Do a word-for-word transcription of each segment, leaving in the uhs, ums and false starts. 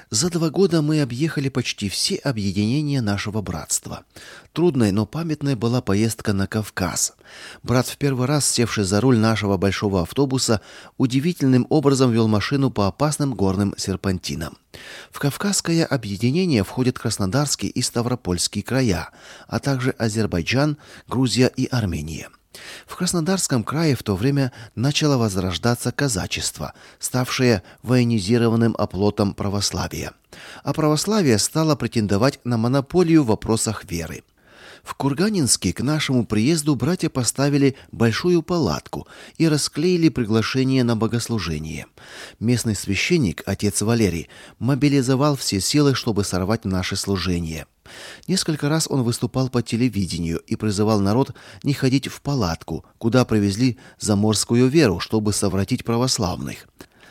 За два года мы объехали почти все объединения нашего братства. Трудной, но памятной была поездка на Кавказ. Брат, в первый раз севший за руль нашего большого автобуса, удивительным образом вел машину по опасным горным серпантинам. В Кавказское объединение входят Краснодарский и Ставропольский края, а также Азербайджан, Грузия и Армения. В Краснодарском крае в то время начало возрождаться казачество, ставшее военизированным оплотом православия. А православие стало претендовать на монополию в вопросах веры. В Курганинске к нашему приезду братья поставили большую палатку и расклеили приглашение на богослужение. Местный священник, отец Валерий, мобилизовал все силы, чтобы сорвать наше служение. Несколько раз он выступал по телевидению и призывал народ не ходить в палатку, куда привезли заморскую веру, чтобы совратить православных.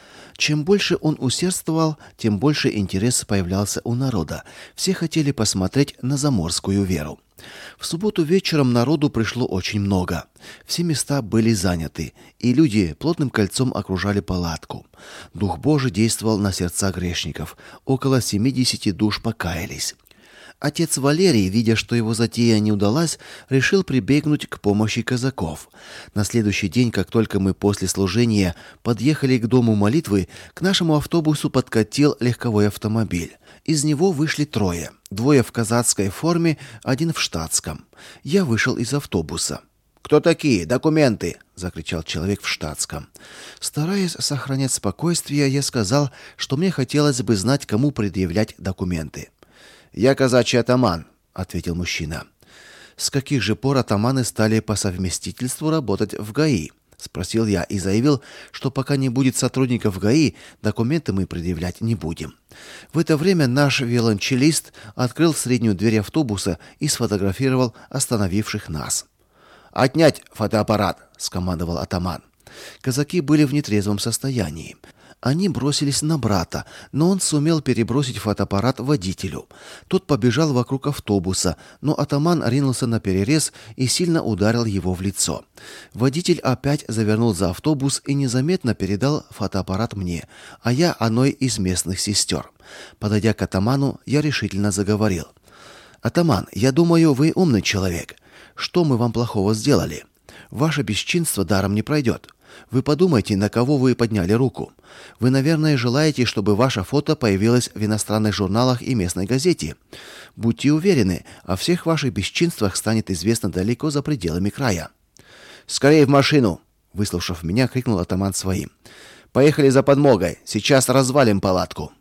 Чем больше он усердствовал, тем больше интерес появлялся у народа. Все хотели посмотреть на заморскую веру. В субботу вечером народу пришло очень много. Все места были заняты, и люди плотным кольцом окружали палатку. Дух Божий действовал на сердца грешников. Около семидесяти душ покаялись. Отец Валерий, видя, что его затея не удалась, решил прибегнуть к помощи казаков. На следующий день, как только мы после служения подъехали к дому молитвы, к нашему автобусу подкатил легковой автомобиль. Из него вышли трое. Двое в казацкой форме, один в штатском. Я вышел из автобуса. «Кто такие? Документы!» — закричал человек в штатском. Стараясь сохранять спокойствие, я сказал, что мне хотелось бы знать, кому предъявлять документы. «Я казачий атаман», — ответил мужчина. «С каких же пор атаманы стали по совместительству работать в ГАИ?» — спросил я и заявил, что пока не будет сотрудников ГАИ, документы мы предъявлять не будем. В это время наш виолончелист открыл среднюю дверь автобуса и сфотографировал остановивших нас. «Отнять фотоаппарат!» — скомандовал атаман. Казаки были в нетрезвом состоянии. Они бросились на брата, но он сумел перебросить фотоаппарат водителю. Тот побежал вокруг автобуса, но атаман ринулся на перерез и сильно ударил его в лицо. Водитель опять завернул за автобус и незаметно передал фотоаппарат мне, а я одной из местных сестер. Подойдя к атаману, я решительно заговорил. «Атаман, я думаю, вы умный человек. Что мы вам плохого сделали? Ваше бесчинство даром не пройдет. Вы подумайте, на кого вы подняли руку. Вы, наверное, желаете, чтобы ваше фото появилось в иностранных журналах и местной газете. Будьте уверены, о всех ваших бесчинствах станет известно далеко за пределами края». «Скорее в машину!» — выслушав меня, крикнул атаман своим. «Поехали за подмогой, сейчас развалим палатку».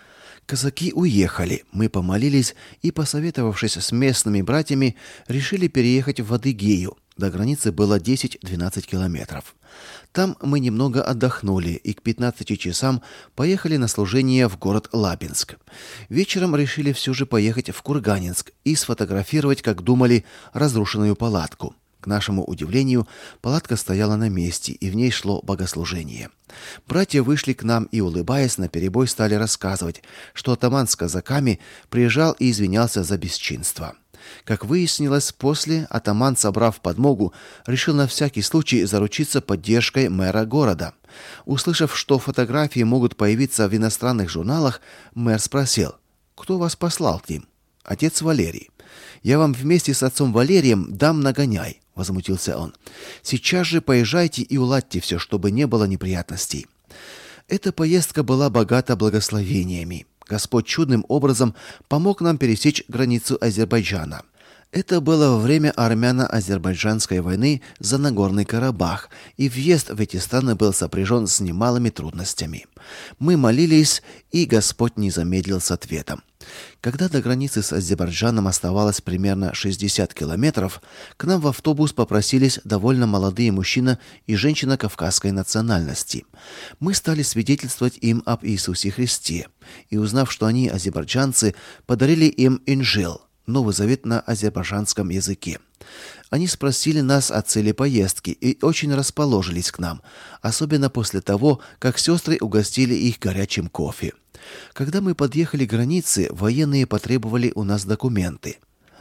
Казаки уехали. Мы помолились и, посоветовавшись с местными братьями, решили переехать в Адыгею. До границы было десять-двенадцать километров. Там мы немного отдохнули и к пятнадцати часам поехали на служение в город Лабинск. Вечером решили все же поехать в Курганинск и сфотографировать, как думали, разрушенную палатку. К нашему удивлению, палатка стояла на месте, и в ней шло богослужение. Братья вышли к нам и, улыбаясь, наперебой стали рассказывать, что атаман с казаками приезжал и извинялся за бесчинство. Как выяснилось, после атаман, собрав подмогу, решил на всякий случай заручиться поддержкой мэра города. Услышав, что фотографии могут появиться в иностранных журналах, мэр спросил: «Кто вас послал к ним?» «Отец Валерий». «Я вам вместе с отцом Валерием дам нагоняй», — возмутился он. «Сейчас же поезжайте и уладьте все, чтобы не было неприятностей». Эта поездка была богата благословениями. Господь чудным образом помог нам пересечь границу Азербайджана. Это было во время армяно-азербайджанской войны за Нагорный Карабах, и въезд в эти страны был сопряжен с немалыми трудностями. Мы молились, и Господь не замедлил с ответом. Когда до границы с Азербайджаном оставалось примерно шестьдесят километров, к нам в автобус попросились довольно молодые мужчина и женщина кавказской национальности. Мы стали свидетельствовать им об Иисусе Христе, и, узнав, что они азербайджанцы, подарили им Инжил, Новый Завет на азербайджанском языке. Они спросили нас о цели поездки и очень расположились к нам, особенно после того, как сестры угостили их горячим кофе. Когда мы подъехали к границе, военные потребовали у нас документы.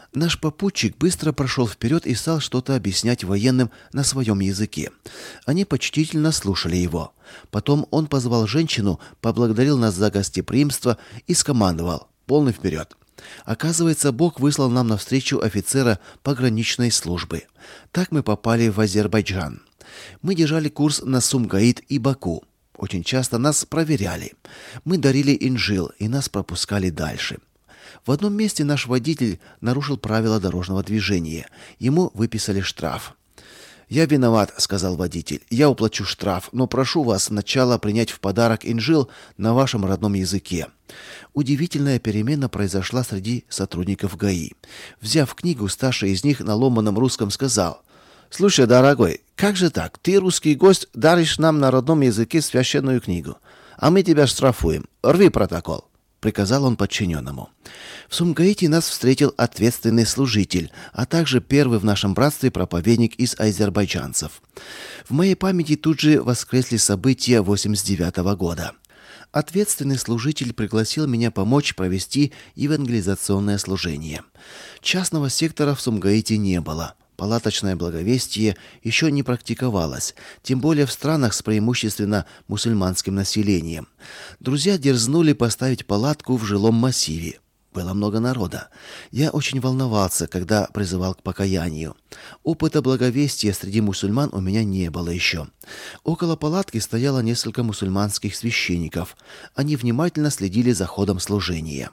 Наш попутчик быстро прошел вперед и стал что-то объяснять военным на своем языке. Они почтительно слушали его. Потом он позвал женщину, поблагодарил нас за гостеприимство и скомандовал: «Полный вперед!». Оказывается, Бог выслал нам навстречу офицера пограничной службы. Так мы попали в Азербайджан. Мы держали курс на Сумгаит и Баку. Очень часто нас проверяли. Мы дарили инжил, и нас пропускали дальше. В одном месте наш водитель нарушил правила дорожного движения. Ему выписали штраф. «Я виноват», — сказал водитель. «Я уплачу штраф, но прошу вас сначала принять в подарок инжил на вашем родном языке». Удивительная перемена произошла среди сотрудников ГАИ. Взяв книгу, старший из них на ломаном русском сказал: «Слушай, дорогой, как же так? Ты, русский гость, даришь нам на родном языке священную книгу, а мы тебя штрафуем. Рви протокол», — приказал он подчиненному. В Сумгаите нас встретил ответственный служитель, а также первый в нашем братстве проповедник из азербайджанцев. В моей памяти тут же воскресли события восемьдесят девятого года. Ответственный служитель пригласил меня помочь провести евангелизационное служение. Частного сектора в Сумгаите не было. Палаточное благовестие еще не практиковалось, тем более в странах с преимущественно мусульманским населением. Друзья дерзнули поставить палатку в жилом массиве. Было много народа. Я очень волновался, когда призывал к покаянию. Опыта благовестия среди мусульман у меня не было еще. Около палатки стояло несколько мусульманских священников. Они внимательно следили за ходом служения.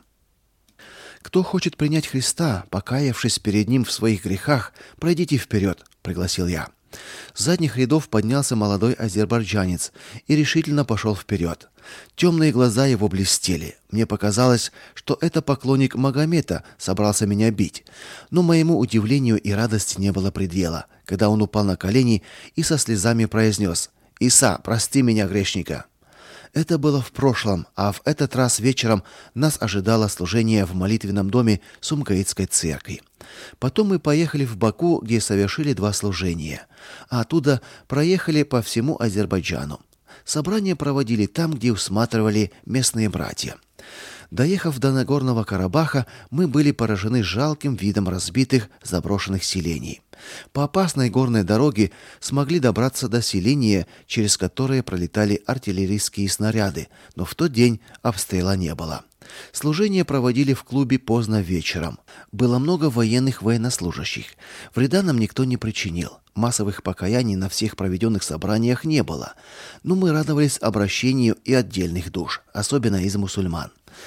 «Кто хочет принять Христа, покаявшись перед Ним в своих грехах, пройдите вперед», — пригласил я. С задних рядов поднялся молодой азербайджанец и решительно пошел вперед. Темные глаза его блестели. Мне показалось, что это поклонник Магомета собрался меня бить. Но моему удивлению и радости не было предела, когда он упал на колени и со слезами произнес: «Иса, прости меня, грешника». Это было в прошлом, а в этот раз вечером нас ожидало служение в молитвенном доме Сумгаитской церкви. Потом мы поехали в Баку, где совершили два служения, а оттуда проехали по всему Азербайджану. Собрания проводили там, где усматривали местные братья. Доехав до Нагорного Карабаха, мы были поражены жалким видом разбитых, заброшенных селений. По опасной горной дороге смогли добраться до селения, через которое пролетали артиллерийские снаряды, но в тот день обстрела не было. Служение проводили в клубе поздно вечером. Было много военных военнослужащих. Вреда нам никто не причинил. Массовых покаяний на всех проведенных собраниях не было. Но мы радовались обращению и отдельных душ, особенно из мусульман.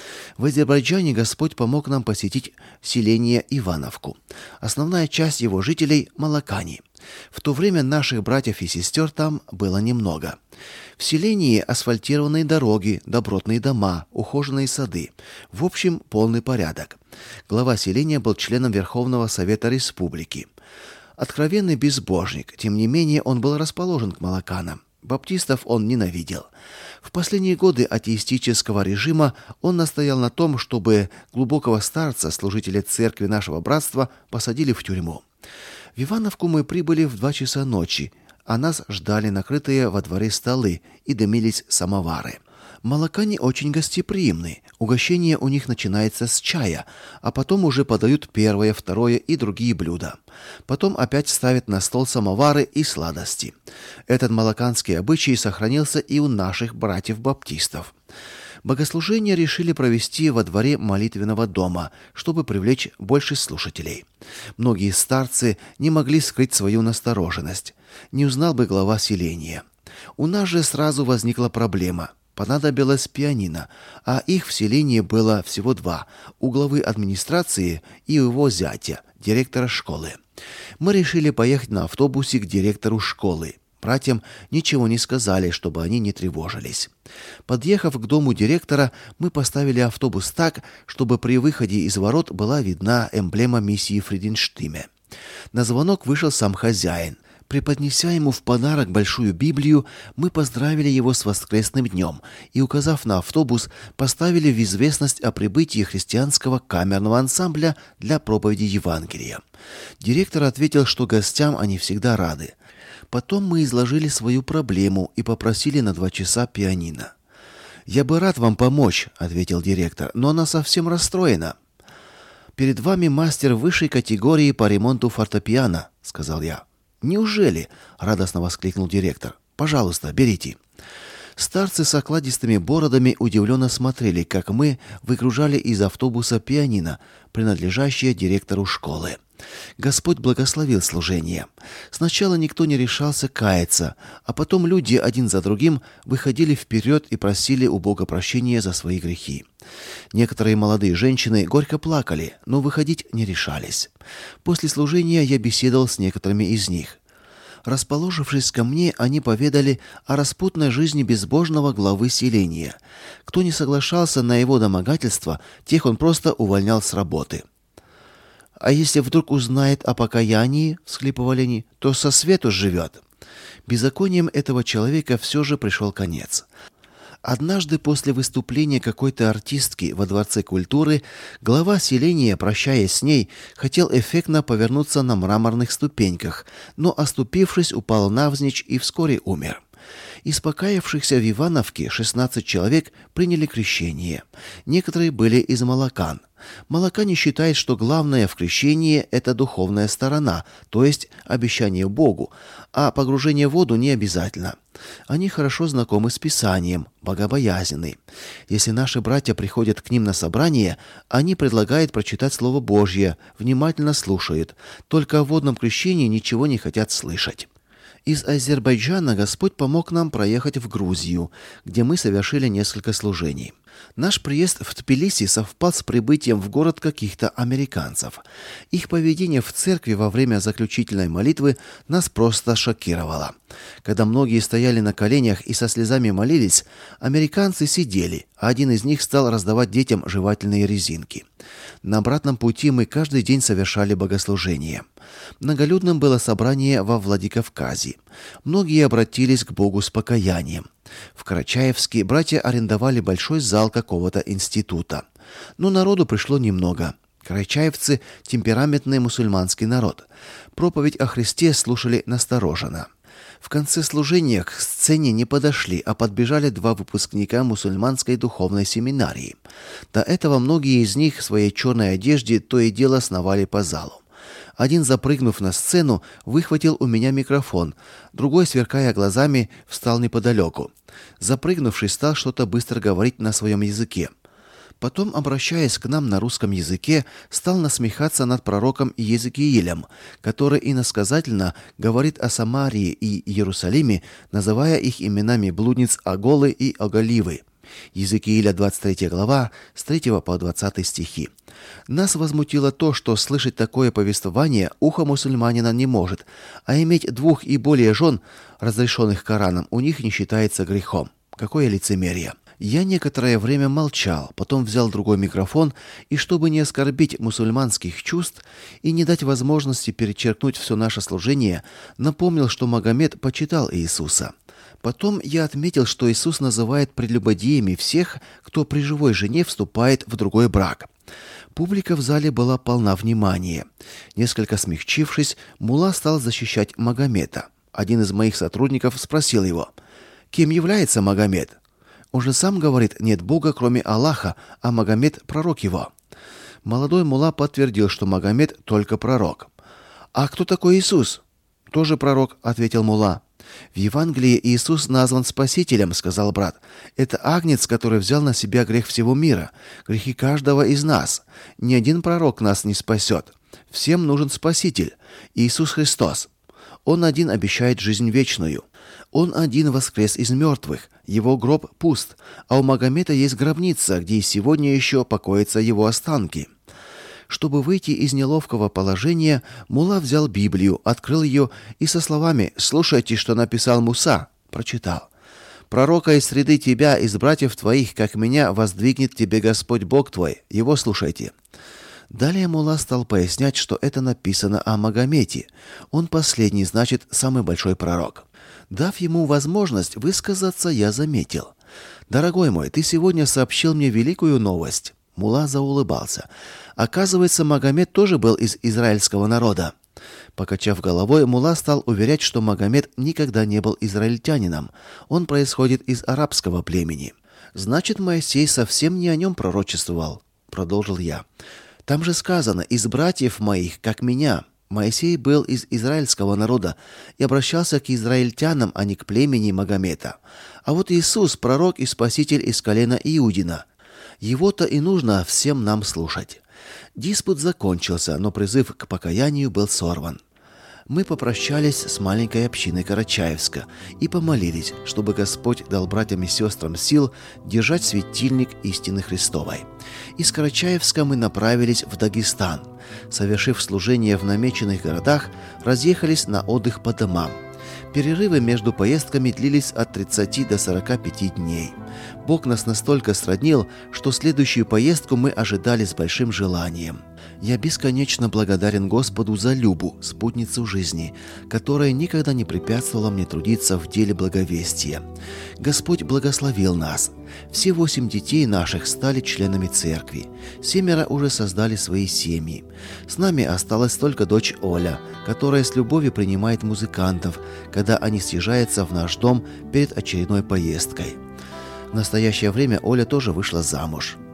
В Азербайджане Господь помог нам посетить селение Ивановку. Основная часть его жителей – молокане. В то время наших братьев и сестер там было немного. В селении асфальтированные дороги, добротные дома, ухоженные сады. В общем, полный порядок. Глава селения был членом Верховного Совета Республики. Откровенный безбожник, тем не менее он был расположен к молоканам. Баптистов он ненавидел. В последние годы атеистического режима он настоял на том, чтобы глубокого старца, служителя церкви нашего братства, посадили в тюрьму. В Ивановку мы прибыли в два часа ночи, а нас ждали накрытые во дворе столы и дымились самовары. Молокане очень гостеприимны. Угощение у них начинается с чая, а потом уже подают первое, второе и другие блюда. Потом опять ставят на стол самовары и сладости. Этот молоканский обычай сохранился и у наших братьев-баптистов. Богослужение решили провести во дворе молитвенного дома, чтобы привлечь больше слушателей. Многие старцы не могли скрыть свою настороженность. Не узнал бы глава селения. У нас же сразу возникла проблема. Понадобилось пианино, а их в селении было всего два – у главы администрации и у его зятя, директора школы. Мы решили поехать на автобусе к директору школы. Братьям ничего не сказали, чтобы они не тревожились. Подъехав к дому директора, мы поставили автобус так, чтобы при выходе из ворот была видна эмблема миссии Фриденштиме. На звонок вышел сам хозяин. Преподнеся ему в подарок большую Библию, мы поздравили его с воскресным днем и, указав на автобус, поставили в известность о прибытии христианского камерного ансамбля для проповеди Евангелия. Директор ответил, что гостям они всегда рады. Потом мы изложили свою проблему и попросили на два часа пианино. «Я бы рад вам помочь», — ответил директор, — «но она совсем расстроена». «Перед вами мастер высшей категории по ремонту фортепиано», — сказал я. «Неужели?» — радостно воскликнул директор. «Пожалуйста, берите». Старцы с окладистыми бородами удивленно смотрели, как мы выгружали из автобуса пианино, принадлежащее директору школы. Господь благословил служение. Сначала никто не решался каяться, а потом люди один за другим выходили вперед и просили у Бога прощения за свои грехи. Некоторые молодые женщины горько плакали, но выходить не решались. После служения я беседовал с некоторыми из них. Расположившись ко мне, они поведали о распутной жизни безбожного главы селения. Кто не соглашался на его домогательство, тех он просто увольнял с работы. «А если вдруг узнает о покаянии, — всхлипывали они, — то со свету живет». Беззаконием этого человека все же пришел конец. Однажды после выступления какой-то артистки во Дворце культуры глава селения, прощаясь с ней, хотел эффектно повернуться на мраморных ступеньках, но, оступившись, упал навзничь и вскоре умер. Из покаявшихся в Ивановке шестнадцать человек приняли крещение. Некоторые были из молокан. Молокане считают, что главное в крещении – это духовная сторона, то есть обещание Богу, а погружение в воду не обязательно. Они хорошо знакомы с Писанием, богобоязненны. Если наши братья приходят к ним на собрание, они предлагают прочитать Слово Божье, внимательно слушают, только о водном крещении ничего не хотят слышать. Из Азербайджана Господь помог нам проехать в Грузию, где мы совершили несколько служений. Наш приезд в Тбилиси совпал с прибытием в город каких-то американцев. Их поведение в церкви во время заключительной молитвы нас просто шокировало. Когда многие стояли на коленях и со слезами молились, американцы сидели, а один из них стал раздавать детям жевательные резинки. На обратном пути мы каждый день совершали богослужение. Многолюдным было собрание во Владикавказе. Многие обратились к Богу с покаянием. В Карачаевске братья арендовали большой зал какого-то института. Но народу пришло немного. Карачаевцы – темпераментный мусульманский народ. Проповедь о Христе слушали настороженно. В конце служения к сцене не подошли, а подбежали два выпускника мусульманской духовной семинарии. До этого многие из них в своей черной одежде то и дело сновали по залу. Один, запрыгнув на сцену, выхватил у меня микрофон, другой, сверкая глазами, встал неподалеку. Запрыгнувший стал что-то быстро говорить на своем языке. Потом, обращаясь к нам на русском языке, стал насмехаться над пророком Иезекиилем, который иносказательно говорит о Самарии и Иерусалиме, называя их именами блудниц Оголы и Оголивы. Иезекииля двадцать третья глава, с третьего по двадцатый стихи. Нас возмутило то, что слышать такое повествование ухо мусульманина не может, а иметь двух и более жен, разрешенных Кораном, у них не считается грехом. Какое лицемерие! Я некоторое время молчал, потом взял другой микрофон и, чтобы не оскорбить мусульманских чувств и не дать возможности перечеркнуть все наше служение, напомнил, что Магомед почитал Иисуса. Потом я отметил, что Иисус называет прелюбодеями всех, кто при живой жене вступает в другой брак. Публика в зале была полна внимания. Несколько смягчившись, мулла стал защищать Магомета. Один из моих сотрудников спросил его: «Кем является Магомет?» Он же сам говорит: «Нет Бога, кроме Аллаха, а Магомет – пророк его». Молодой мулла подтвердил, что Магомет только пророк. «А кто такой Иисус?» «Тоже пророк», – ответил мулла. «В Евангелии Иисус назван Спасителем», — сказал брат. «Это агнец, который взял на себя грех всего мира, грехи каждого из нас. Ни один пророк нас не спасет. Всем нужен Спаситель, Иисус Христос. Он один обещает жизнь вечную. Он один воскрес из мертвых, его гроб пуст, а у Магомета есть гробница, где и сегодня еще покоятся его останки». Чтобы выйти из неловкого положения, мулла взял Библию, открыл ее и со словами «Слушайте, что написал Муса», прочитал: «Пророка из среды тебя, из братьев твоих, как меня, воздвигнет тебе Господь Бог твой, его слушайте». Далее мулла стал пояснять, что это написано о Магомете. Он последний, значит, самый большой пророк. Дав ему возможность высказаться, я заметил: «Дорогой мой, ты сегодня сообщил мне великую новость». Мулла заулыбался. Оказывается, Магомед тоже был из израильского народа. Покачав головой, мулла стал уверять, что Магомед никогда не был израильтянином. Он происходит из арабского племени. «Значит, Моисей совсем не о нем пророчествовал», — продолжил я. Там же сказано: «Из братьев моих, как меня». Моисей был из израильского народа и обращался к израильтянам, а не к племени Магомета. А вот Иисус – пророк и спаситель из колена Иудина. Его-то и нужно всем нам слушать. Диспут закончился, но призыв к покаянию был сорван. Мы попрощались с маленькой общиной Карачаевска и помолились, чтобы Господь дал братьям и сестрам сил держать светильник истины Христовой. Из Карачаевска мы направились в Дагестан. Совершив служение в намеченных городах, разъехались на отдых по домам. Перерывы между поездками длились от тридцати до сорока пяти дней. Бог нас настолько сроднил, что следующую поездку мы ожидали с большим желанием. Я бесконечно благодарен Господу за Любу, спутницу жизни, которая никогда не препятствовала мне трудиться в деле благовестия. Господь благословил нас. Все восемь детей наших стали членами церкви. Семеро уже создали свои семьи. С нами осталась только дочь Оля, которая с любовью принимает музыкантов, когда они съезжаются в наш дом перед очередной поездкой. В настоящее время Оля тоже вышла замуж.